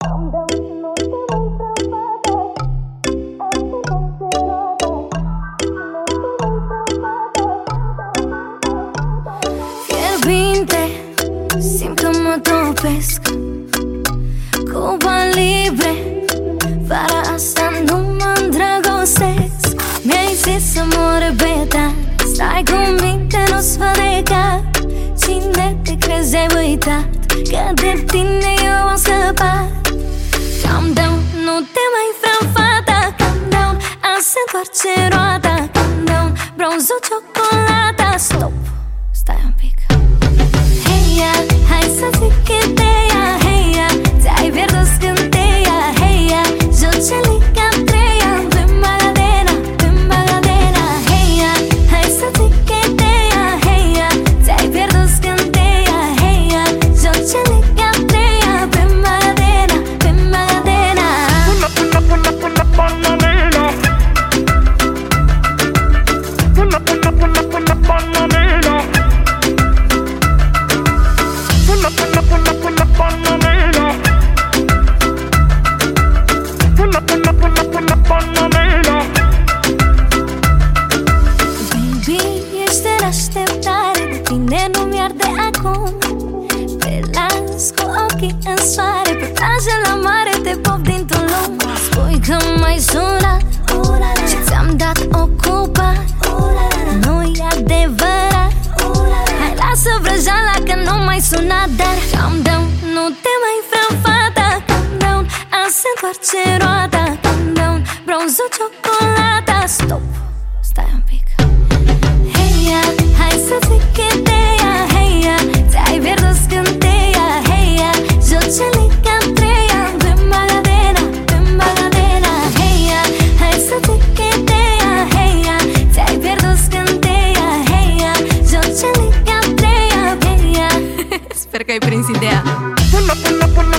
Fierbinte, simt că mă topesc cu bani libre. Vara asta nu mă îndrăgostesc. Mi-ai zis să mă repetat, stai cu minte, nu-ți văd de cap. Cine te crezi ai uitat că de tine eu am scăpat? Calm down, nu te mai vreau, fata. Calm down, azi se întoarce roata. Calm down, bronzul, ciocolata. Stop, stai un pic. Heia, hai să zic ideea. Heia, ți-ai pierdut scânteia. Heia, jocelica treia. Pe Magadena, pe Magadena. Heia, hai să zic ideea. Heia, ți-ai pierdut scânteia. Heia, jocelica treia. Pe Magadena, pe Magadena. Baby, ești în așteptare, de tine nu mi-arde acum. Te las cu ochii în soare, pe plajă la mare, te pop din Tulum. Spui că m-ai sunat și ți-am dat ocupat. Nu-i adevărat. Hai, lasă vrăjeala că nu mai sunat. Dar calm down, nu te mai vreau, fata. Calm down, azi se întoarce roata. Calm down, bronzul, ciocolata. Stop, stai un pic. Heia, hai să zic ideea. Heia, ți-ai pierdut scânteia. Heia, jocelica treia. Pe Magadena, pe Magadena. Heia, hai să zic ideea. Heia, ți-ai pierdut scânteia. Heia, jocelica treia. Heia. Sper că ai prins ideea.